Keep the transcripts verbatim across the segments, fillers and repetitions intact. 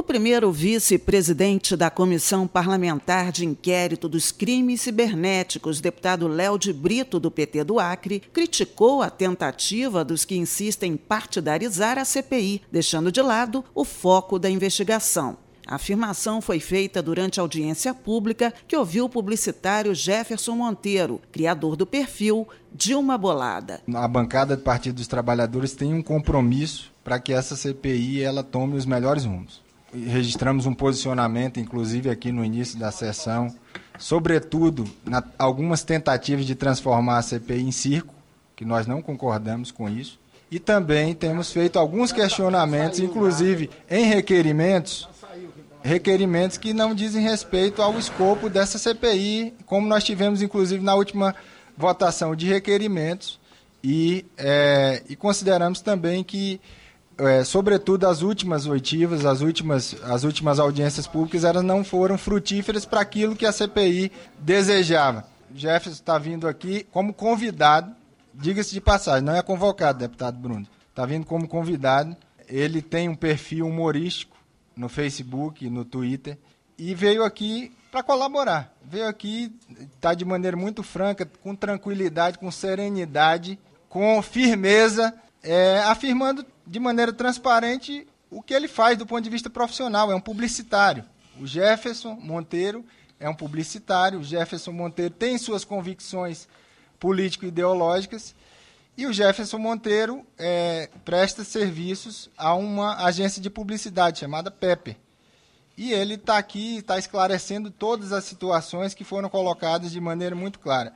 primeiro vice-presidente da Comissão Parlamentar de Inquérito dos Crimes Cibernéticos, deputado Léo de Brito, do P T do Acre, criticou a tentativa dos que insistem em partidarizar a C P I, deixando de lado o foco da investigação. A afirmação foi feita durante a audiência pública que ouviu o publicitário Jefferson Monteiro, criador do perfil Dilma Bolada. A bancada do Partido dos Trabalhadores tem um compromisso para que essa C P I ela tome os melhores rumos. Registramos um posicionamento, inclusive aqui no início da sessão, sobretudo na, algumas tentativas de transformar a C P I em circo, que nós não concordamos com isso, e também temos feito alguns questionamentos, inclusive em requerimentos, requerimentos que não dizem respeito ao escopo dessa C P I, como nós tivemos, inclusive, na última votação de requerimentos, e, é, e consideramos também que, é, sobretudo, as últimas oitivas, as últimas, as últimas audiências públicas, elas não foram frutíferas para aquilo que a C P I desejava. O Jefferson está vindo aqui como convidado, diga-se de passagem, não é convocado, deputado Bruno, está vindo como convidado, ele tem um perfil humorístico no Facebook, no Twitter, e veio aqui para colaborar. Veio aqui, está de maneira muito franca, com tranquilidade, com serenidade, com firmeza, é, afirmando de maneira transparente o que ele faz do ponto de vista profissional. É um publicitário. O Jefferson Monteiro é um publicitário. O Jefferson Monteiro tem suas convicções político-ideológicas, e o Jefferson Monteiro é, presta serviços a uma agência de publicidade chamada Pepper. E ele está aqui, está esclarecendo todas as situações que foram colocadas de maneira muito clara.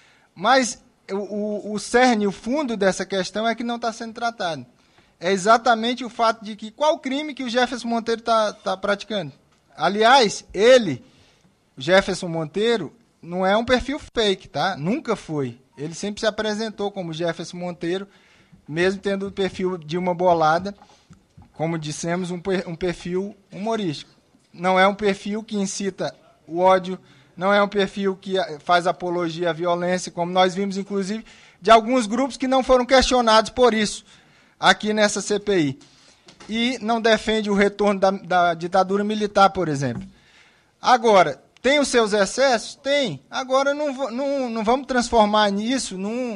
Mas o, o, o cerne, o fundo dessa questão é que não está sendo tratado. É exatamente o fato de que qual crime que o Jefferson Monteiro está tá praticando. Aliás, ele, o Jefferson Monteiro, não é um perfil fake, tá? Nunca foi. Ele sempre se apresentou como Jefferson Monteiro, mesmo tendo o perfil de uma bolada, como dissemos, um, um perfil humorístico. Não é um perfil que incita o ódio, não é um perfil que faz apologia à violência, como nós vimos, inclusive, de alguns grupos que não foram questionados por isso, aqui nessa C P I. E não defende o retorno da, da ditadura militar, por exemplo. Agora, tem os seus excessos? Tem. Agora não, não, não vamos transformar nisso num,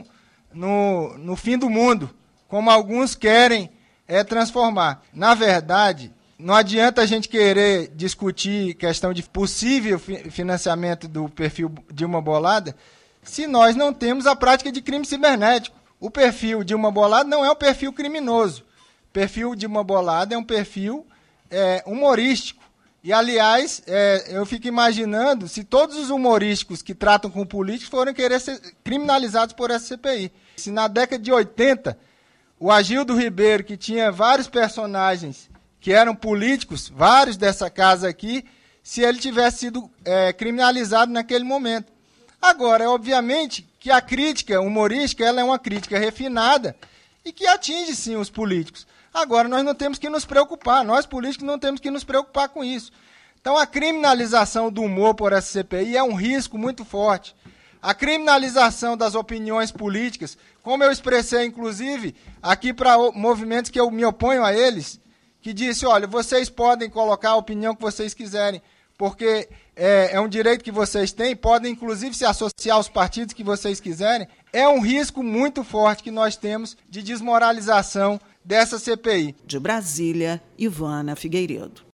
no, no fim do mundo, como alguns querem é, transformar. Na verdade, não adianta a gente querer discutir questão de possível fi- financiamento do perfil Dilma Bolada se nós não temos a prática de crime cibernético. O perfil Dilma Bolada não é um perfil criminoso. O perfil Dilma Bolada é um perfil é, humorístico. E, aliás, é, eu fico imaginando se todos os humorísticos que tratam com políticos forem querer ser criminalizados por essa C P I. Se na década de oitenta, o Agildo Ribeiro, que tinha vários personagens que eram políticos, vários dessa casa aqui, se ele tivesse sido é, criminalizado naquele momento. Agora, é obviamente que a crítica humorística ela é uma crítica refinada e que atinge, sim, os políticos. Agora, nós não temos que nos preocupar, nós políticos não temos que nos preocupar com isso. Então, a criminalização do humor por essa C P I é um risco muito forte. A criminalização das opiniões políticas, como eu expressei, inclusive, aqui para movimentos que eu me oponho a eles, que disse, olha, vocês podem colocar a opinião que vocês quiserem, porque é, é um direito que vocês têm, podem, inclusive, se associar aos partidos que vocês quiserem, é um risco muito forte que nós temos de desmoralização dessa C P I. De Brasília, Ivana Figueiredo.